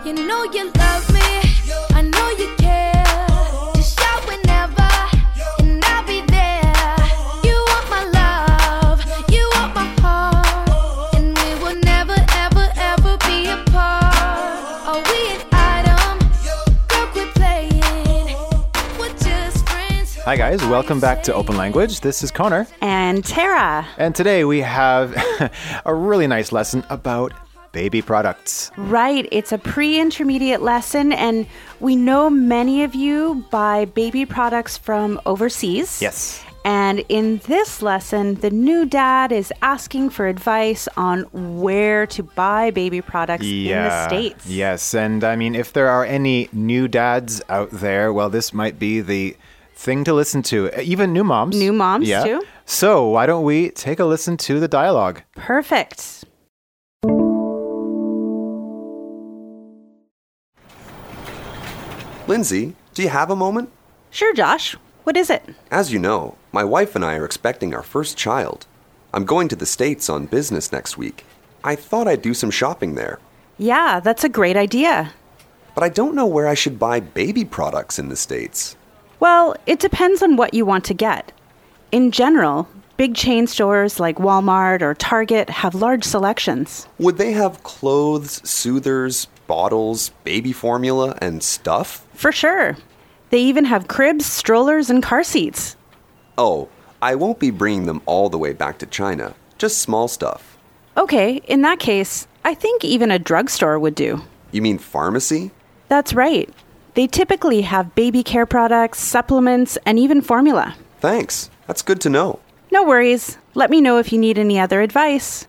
You know you love me, I know you care. Just shout whenever, and I'll be there. You want my love, you want my heart, and we will never, ever, ever be apart. Are we an item? Girl, quit playing. We're just friends. Hi guys, welcome back to Open Language. This is Connor. And Tara. And today we have a really nice lesson about baby products. Right, it's a pre-intermediate lesson, and we know many of you buy baby products from overseas. Yes. And in this lesson, the new dad is asking for advice on where to buy baby products in the States. Yes, and I mean, if there are any new dads out there, well, this might be the thing to listen to. Even new moms. New moms, too. So why don't we take a listen to the dialogue? Perfect. Lindsay, do you have a moment? Sure, Josh. What is it? As you know, my wife and I are expecting our first child. I'm going to the States on business next week. I thought I'd do some shopping there. Yeah, that's a great idea. But I don't know where I should buy baby products in the States. Well, it depends on what you want to get. In general, big chain stores like Walmart or Target have large selections. Would they have clothes, soothers, bottles, baby formula, and stuff? For sure. They even have cribs, strollers, and car seats. Oh, I won't be bringing them all the way back to China. Just small stuff. Okay, in that case, I think even a drugstore would do. You mean pharmacy? That's right. They typically have baby care products, supplements, and even formula. Thanks. That's good to know. No worries. Let me know if you need any other advice.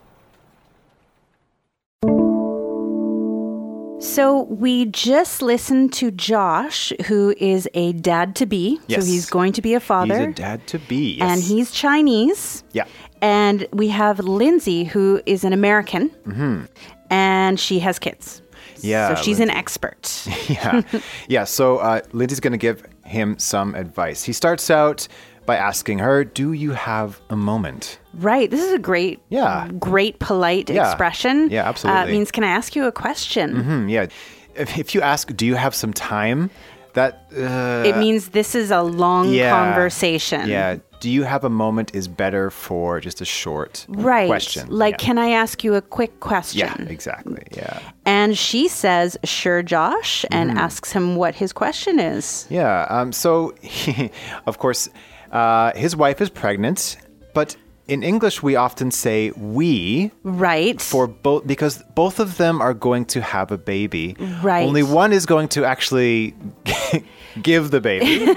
So we just listened to Josh, who is a dad-to-be. Yes. So he's going to be a father. He's a dad-to-be, yes. And he's Chinese. Yeah. And we have Lindsay, who is an American. Mm-hmm. And she has kids. Yeah. So she's an expert. Yeah. So Lindsay's going to give him some advice. He starts out by asking her, do you have a moment? Right. This is a great polite expression. Yeah, absolutely. It means, can I ask you a question? Mm-hmm, yeah. If you ask, do you have some time? That it means this is a long conversation. Yeah. Do you have a moment is better for just a short question. Like, can I ask you a quick question? Yeah, exactly. Yeah. And she says, sure, Josh, and asks him what his question is. Yeah. So, of course, his wife is pregnant, but in English, we often say we. Right. For both, because both of them are going to have a baby. Right. Only one is going to actually give the baby,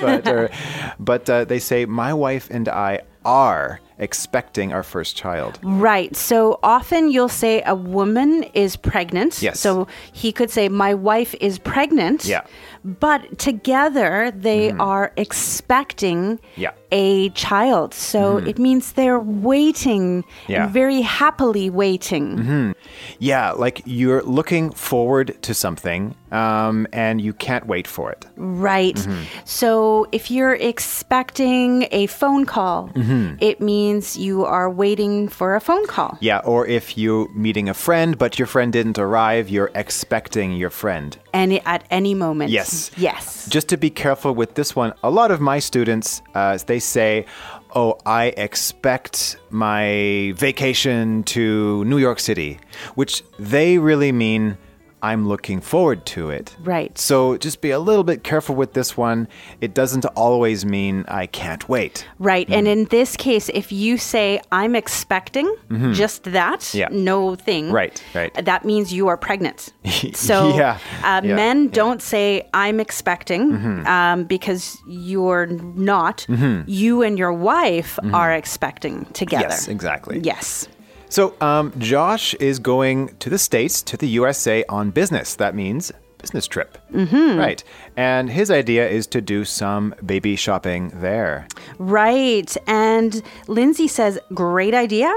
but they say, my wife and I are expecting our first child. Right. So often you'll say a woman is pregnant. Yes. So he could say, my wife is pregnant. Yeah. But together they are expecting a child. So it means they're waiting, and very happily waiting. Mm-hmm. Yeah, like you're looking forward to something and you can't wait for it. Right. Mm-hmm. So if you're expecting a phone call, it means you are waiting for a phone call. Yeah, or if you're meeting a friend, but your friend didn't arrive, you're expecting your friend. And at any moment. Yes. Yes. Just to be careful with this one, a lot of my students, they say, oh, I expect my vacation to New York City, which they really mean I'm looking forward to it. Right. So just be a little bit careful with this one. It doesn't always mean I can't wait. Right. And in this case, if you say I'm expecting just that, no thing. Right. That means you are pregnant. So men don't say I'm expecting because you're not. You and your wife are expecting together. Yes, exactly. Yes. So Josh is going to the States, to the USA on business. That means business trip. Right. And his idea is to do some baby shopping there. Right. And Lindsay says, great idea.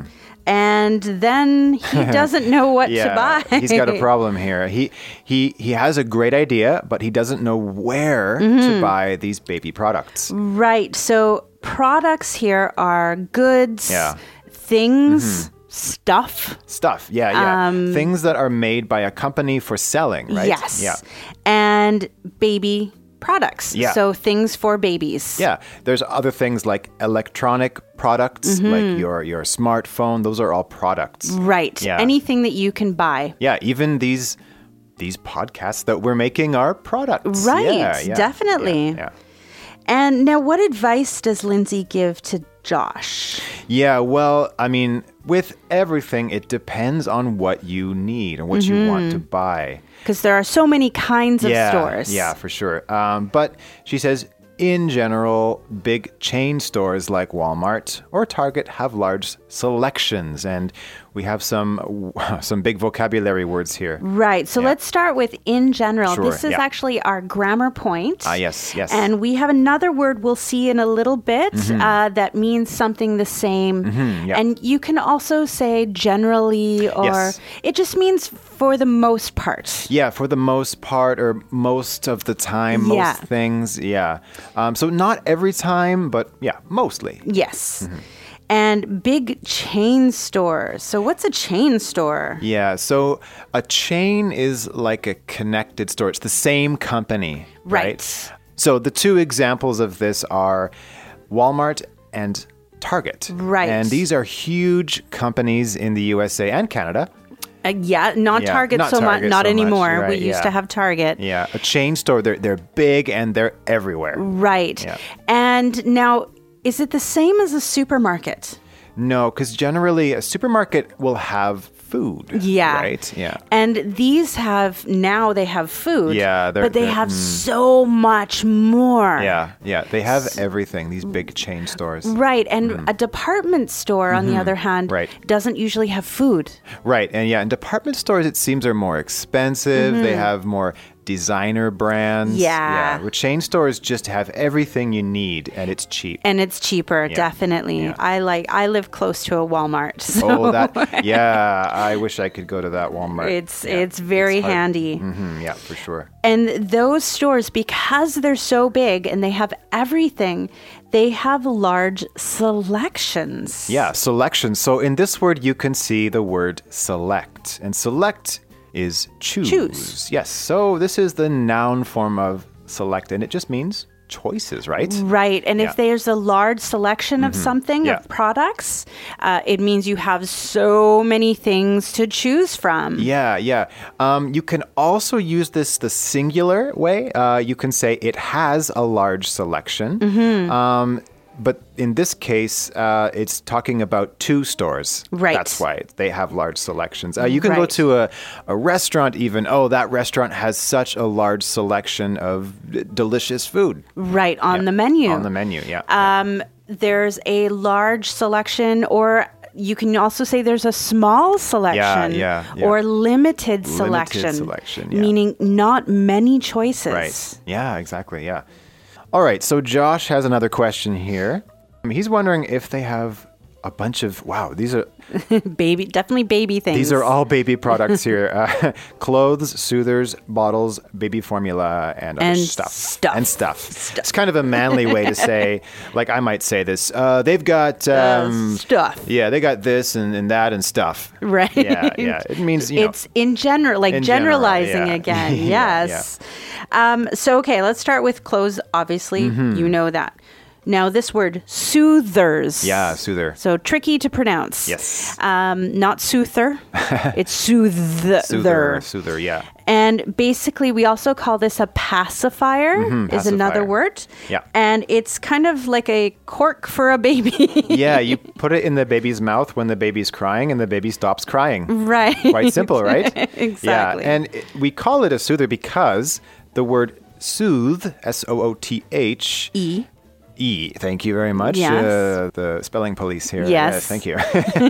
And then he doesn't know what to buy. He's got a problem here. He has a great idea, but he doesn't know where to buy these baby products. Right. So products here are goods, things, stuff. Stuff, yeah. Things that are made by a company for selling, right? Yes. Yeah. And baby products. Yeah. So things for babies. Yeah. There's other things like electronic products, like your smartphone. Those are all products. Right. Yeah. Anything that you can buy. Yeah, even these podcasts that we're making are products. Right. Yeah, definitely. Yeah. And now, what advice does Lindsay give to Josh? Yeah, well, I mean, with everything, it depends on what you need and what you want to buy. Because there are so many kinds of stores. Yeah, for sure. But she says, in general, big chain stores like Walmart or Target have large selections, and we have some big vocabulary words here. Right. So let's start with in general. Sure, This is actually our grammar point. Yes. And we have another word we'll see in a little bit that means something the same. And you can also say generally, or it just means for the most part. Yeah, for the most part, or most of the time, most things. Yeah. So not every time, but yeah, mostly. Yes. And big chain stores. So what's a chain store? Yeah, so a chain is like a connected store. It's the same company, right? So the two examples of this are Walmart and Target. Right. And these are huge companies in the USA and Canada. Not Target so much, not anymore. Right, we used to have Target. Yeah, a chain store, they're big and they're everywhere. Right. Yeah. And now, is it the same as a supermarket? No, because generally a supermarket will have food. Yeah. Right? Yeah. And these they have food. Yeah. But they have so much more. Yeah. They have everything, these big chain stores. Right. And a department store, on the other hand, doesn't usually have food. Right. And department stores, it seems, are more expensive. They have more designer brands. Yeah. With chain stores just have everything you need, and it's cheap. And it's cheaper, definitely. Yeah. I live close to a Walmart. So I wish I could go to that Walmart. It's very handy. Yeah, for sure. And those stores, because they're so big and they have everything, they have large selections. Yeah, selections. So in this word, you can see the word select. And select is choose. Yes. So this is the noun form of select, and it just means choices, right? Right. And if there's a large selection of something, of products, it means you have so many things to choose from. Yeah. You can also use this the singular way. You can say it has a large selection. But in this case, it's talking about two stores. Right. That's why they have large selections. You can go to a restaurant even. Oh, that restaurant has such a large selection of delicious food. Right, on the menu. On the menu, yeah. There's a large selection, or you can also say there's a small selection or limited selection, meaning not many choices. Right. Yeah, exactly. Yeah. All right. So Josh has another question here. He's wondering if they have a bunch of, these are definitely baby things. These are all baby products here. Clothes, soothers, bottles, baby formula, and other stuff. And stuff. It's kind of a manly way to say, like I might say this, they've got stuff. Yeah, they got this and that and stuff. Right. Yeah. It means, it's in general, like generalizing again. Yes. So, okay, let's start with clothes. Obviously, you know that. Now, this word, soothers. Yeah, soother. So tricky to pronounce. Yes. Not soother. It's soother. Soother, yeah. And basically, we also call this a pacifier, is another word. Yeah. And it's kind of like a cork for a baby. Yeah, you put it in the baby's mouth when the baby's crying and the baby stops crying. Right. Quite simple, right? Exactly. Yeah, and we call it a soother because the word soothe, S-O-O-T-H. Thank you very much. Yes. The spelling police here. Yes. Thank you.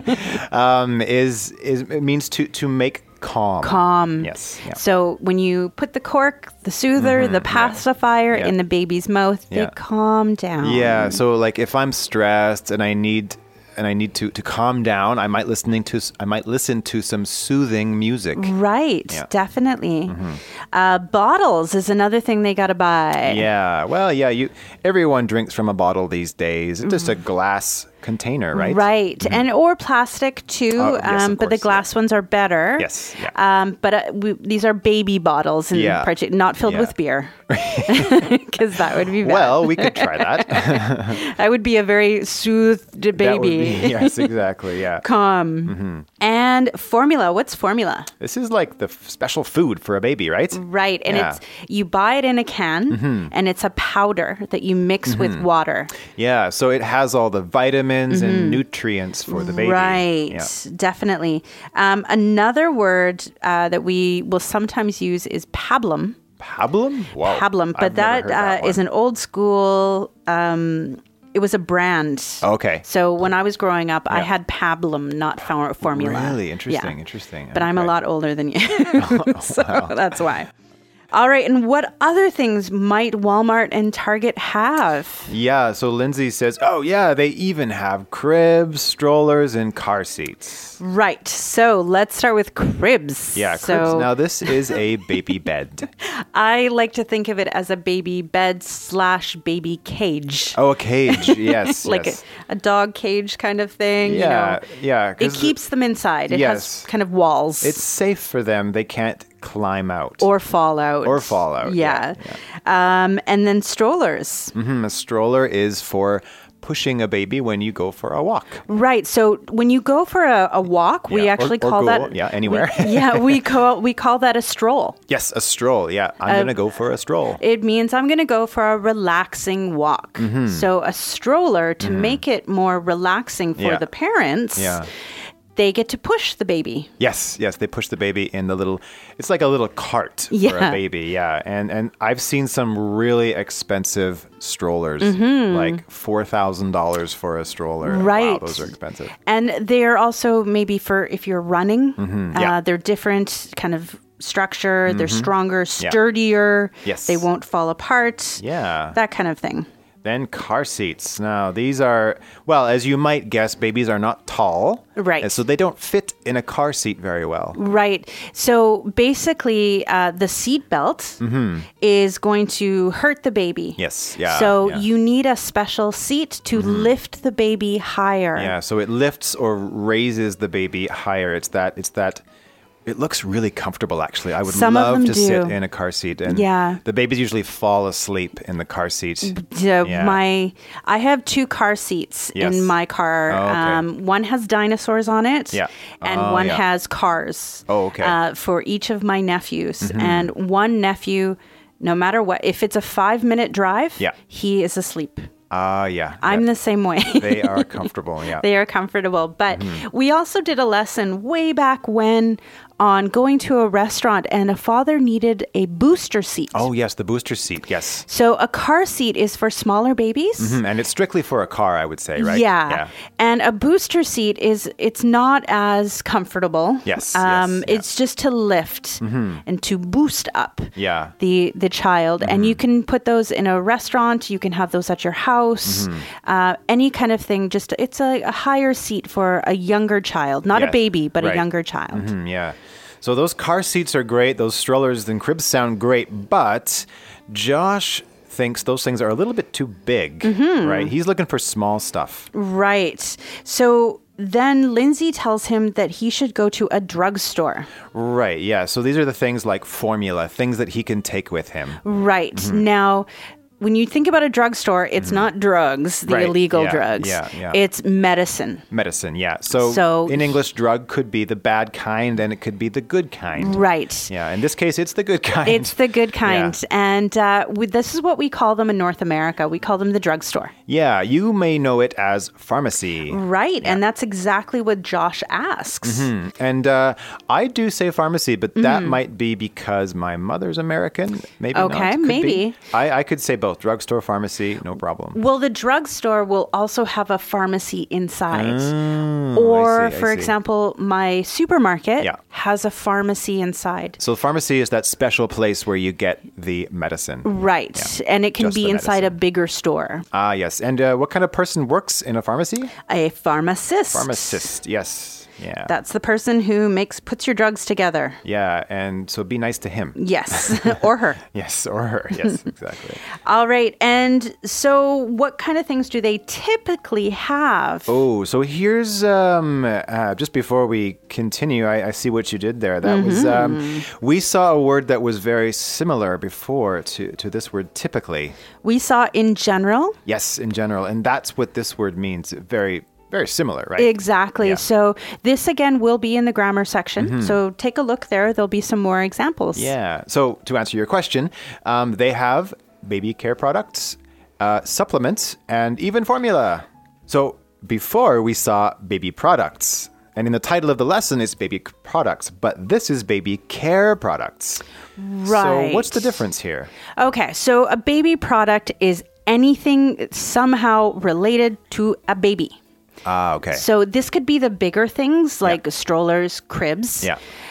It means to make calm. Calm. Yes. Yeah. So when you put the cork, the soother, the pacifier in the baby's mouth, they calm down. Yeah. So like if I'm stressed and I need to calm down, I might listen to some soothing music. Right, definitely. Bottles is another thing they got to buy. Yeah, well, everyone drinks from a bottle these days. It's just a glass container, right? Right. And or plastic too, yes, of but the course, glass ones are better. Yes. Yeah. But these are baby bottles, in not filled with beer, because that would be bad. Well, we could try that. That would be a very soothed baby. That would be, yes, exactly. Yeah. Calm. And formula. What's formula? This is like the special food for a baby, right? Right. And it's you buy it in a can, and it's a powder that you mix with water. Yeah. So it has all the vitamins and nutrients for the baby. Right. Yeah. Definitely. Another word that we will sometimes use is pablum. Pablum? Wow. Pablum. But that is an old school... it was a brand. Okay. So when I was growing up, I had pablum, not formula. Really? Interesting. Yeah. Interesting. But I'm a lot older than you. So wow. that's why. All right. And what other things might Walmart and Target have? Yeah. So Lindsay says, oh, yeah, they even have cribs, strollers, and car seats. Right. So let's start with cribs. Yeah, cribs. Now, this is a baby bed. I like to think of it as a baby bed / baby cage. Oh, a cage. Yes. Like yes. a dog cage kind of thing. Yeah. Yeah. It keeps them inside. It has kind of walls. It's safe for them. They can't climb out. Or fall out. Yeah. And then strollers. A stroller is for pushing a baby when you go for a walk. Right. So when you go for a walk, we actually call that... Yeah, anywhere. we call that a stroll. Yes, a stroll. Yeah, I'm going to go for a stroll. It means I'm going to go for a relaxing walk. So a stroller, to make it more relaxing for the parents... They get to push the baby. Yes, they push the baby in the little, it's like a little cart for a baby, And I've seen some really expensive strollers, like $4,000 for a stroller. Right. Wow, those are expensive. And they're also maybe for if you're running, they're different kind of structure, they're stronger, sturdier, they won't fall apart, that kind of thing. Then car seats. Now, these are, well, as you might guess, babies are not tall. Right. So they don't fit in a car seat very well. Right. So basically, the seat belt is going to hurt the baby. Yes. Yeah. So you need a special seat to lift the baby higher. Yeah. So it lifts or raises the baby higher. It's that. It looks really comfortable, actually. I would love to sit in a car seat. And the babies usually fall asleep in the car seat. I have 2 car seats in my car. Oh, okay. One has dinosaurs on it, and one has cars for each of my nephews. And one nephew, no matter what, if it's a 5-minute drive, he is asleep. I'm the same way. They are comfortable, They are comfortable. But we also did a lesson way back when on going to a restaurant, and a father needed a booster seat. Oh, yes, the booster seat, yes. So a car seat is for smaller babies. And it's strictly for a car, I would say, right? Yeah. And a booster seat it's not as comfortable. Yes. It's just to lift and to boost up the child. And you can put those in a restaurant. You can have those at your house. Any kind of thing. Just it's a higher seat for a younger child. Not a baby, but a younger child. So those car seats are great. Those strollers and cribs sound great. But Josh thinks those things are a little bit too big, right? He's looking for small stuff. Right. So then Lindsay tells him that he should go to a drugstore. Right, yeah. So these are the things like formula, things that he can take with him. Right. Now, when you think about a drugstore, it's not drugs, the illegal drugs. It's medicine. Medicine, yeah. So in English, drug could be the bad kind and it could be the good kind. Right. Yeah, in this case, it's the good kind. It's the good kind. And this is what we call them in North America. We call them the drugstore. Yeah, you may know it as pharmacy. Right, and that's exactly what Josh asks. And I do say pharmacy, but that might be because my mother's American. Maybe not. Okay, maybe. I could say both. Drugstore, pharmacy, no problem. Well, the drugstore will also have a pharmacy inside. For example, my supermarket has a pharmacy inside. So pharmacy is that special place where you get the medicine. Right. Yeah. And it can be inside a bigger store. Yes. And what kind of person works in a pharmacy? A pharmacist. Pharmacist, yes. Yeah. That's the person who puts your drugs together. Yeah, and so be nice to him. Yes, or her. Yes, or her. Yes, exactly. All right. And so what kind of things do they typically have? Oh, so here's, just before we continue, I see what you did there. That was, we saw a word that was very similar before to this word typically. We saw in general. Yes, in general. And that's what this word means. Very, very similar, right? Exactly. Yeah. So this again will be in the grammar section. So take a look there. There'll be some more examples. Yeah. So to answer your question, they have baby care products, supplements, and even formula. So before we saw baby products. And in the title of the lesson is baby products, but this is baby care products. Right. So what's the difference here? Okay. So a baby product is anything somehow related to a baby. Ah, okay. So this could be the bigger things like strollers, cribs,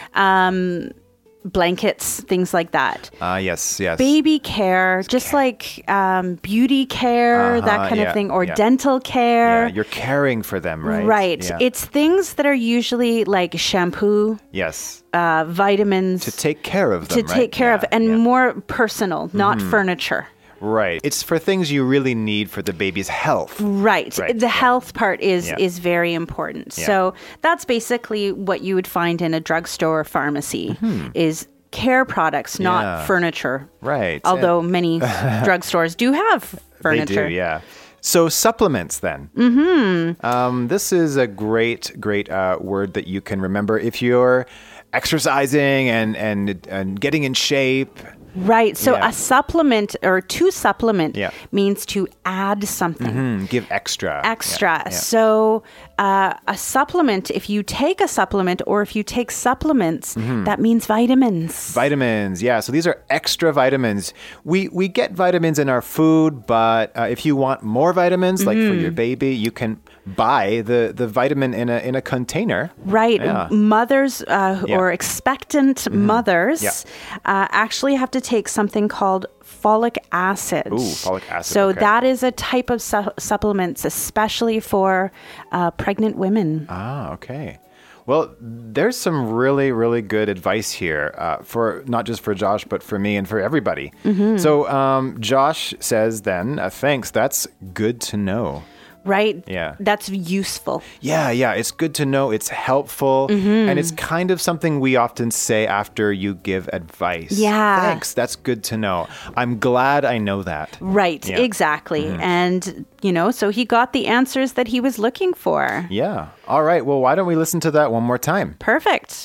blankets, things like that. Yes. Baby care, just like beauty care, that kind of thing, or dental care. Yeah, you're caring for them, right? Right. Yeah. It's things that are usually like shampoo, Yes. vitamins. To take care of them, To take care of, and more personal, not furniture. Right. It's for things you really need for the baby's health. Right. The health part is very important. Yeah. So that's basically what you would find in a drugstore or pharmacy is care products, not furniture. Right. Although many drugstores do have furniture. They do, yeah. So supplements then. This is a great word that you can remember if you're exercising and getting in shape. Right. So a supplement or to supplement means to add something. Give extra. Extra. Yeah. So a supplement, if you take a supplement or if you take supplements, that means vitamins. Vitamins, yeah. So these are extra vitamins. We get vitamins in our food, but if you want more vitamins, like for your baby, you can buy the vitamin in a container. Right. Yeah. Mothers or expectant mothers actually have to take something called folic acid. Ooh, folic acid. So okay. that is a type of supplements, especially for pregnant women. Ah, okay. Well, there's some really, really good advice here for not just for Josh, but for me and for everybody. So Josh says then, thanks. That's good to know. Right? Yeah. That's useful. Yeah. It's good to know. It's helpful. And it's kind of something we often say after you give advice. Yeah. Thanks. That's good to know. I'm glad I know that. Right. Yeah. Exactly. And, so he got the answers that he was looking for. Yeah. All right. Well, why don't we listen to that one more time? Perfect.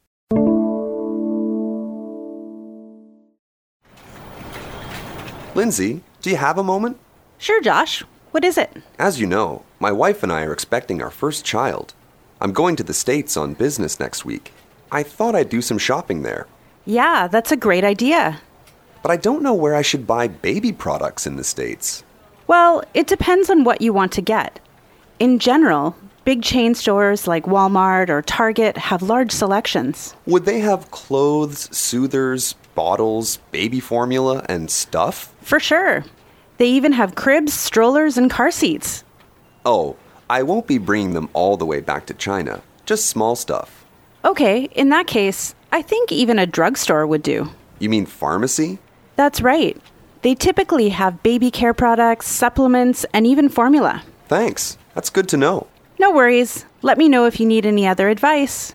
Lindsay, do you have a moment? Sure, Josh. What is it? As you know, my wife and I are expecting our first child. I'm going to the States on business next week. I thought I'd do some shopping there. Yeah, that's a great idea. But I don't know where I should buy baby products in the States. Well, it depends on what you want to get. In general, big chain stores like Walmart or Target have large selections. Would they have clothes, soothers, bottles, baby formula, and stuff? For sure. They even have cribs, strollers, and car seats. Oh, I won't be bringing them all the way back to China. Just small stuff. Okay, in that case, I think even a drugstore would do. You mean pharmacy? That's right. They typically have baby care products, supplements, and even formula. Thanks. That's good to know. No worries. Let me know if you need any other advice.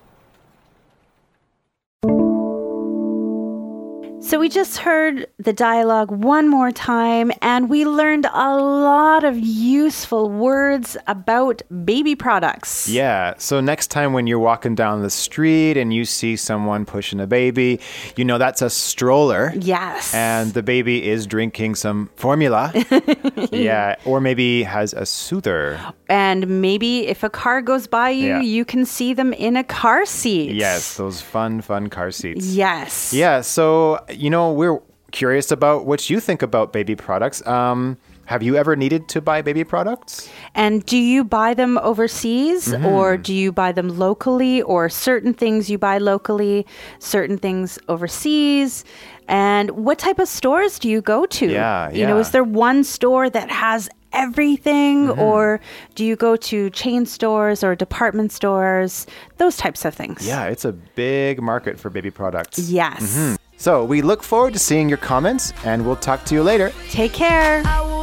So we just heard the dialogue one more time, and we learned a lot of useful words about baby products. Yeah. So next time when you're walking down the street and you see someone pushing a baby, that's a stroller. Yes. And the baby is drinking some formula. Yeah. Or maybe has a soother. And maybe if a car goes by you, you can see them in a car seat. Yes. Those fun car seats. Yes. Yeah. So, we're curious about what you think about baby products. Have you ever needed to buy baby products? And do you buy them overseas or do you buy them locally, or certain things you buy locally, certain things overseas? And what type of stores do you go to? Yeah. Is there one store that has everything, or do you go to chain stores or department stores? Those types of things. Yeah, it's a big market for baby products. Yes. So we look forward to seeing your comments, and we'll talk to you later. Take care.